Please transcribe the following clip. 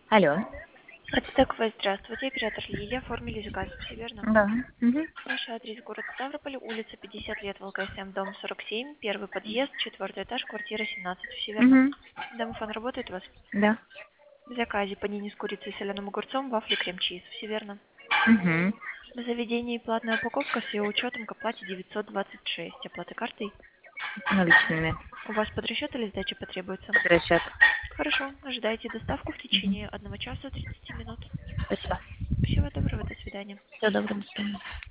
Алло. Ацтекова, здравствуйте, оператор Лилия, оформили заказ, все верно? Да. Мгм. Ваш адрес город Ставрополь, улица 50 лет, ВЛКСМ, дом 47, первый подъезд, четвертый этаж, квартира 17, все верно? Мгм. Домофон работает у вас? Да. В заказе панини с курицей и соленым огурцом, вафли, крем-чиз, все верно? Мгм. В заведении платная упаковка с ее учетом к оплате 926, оплата картой. Наличными. У вас под расчет или сдача потребуется? Под расчет. Хорошо, ожидайте доставку в Мгм. течение 1 часа 30 минут. Спасибо. Всего доброго, до свидания. Всего доброго. До свидания.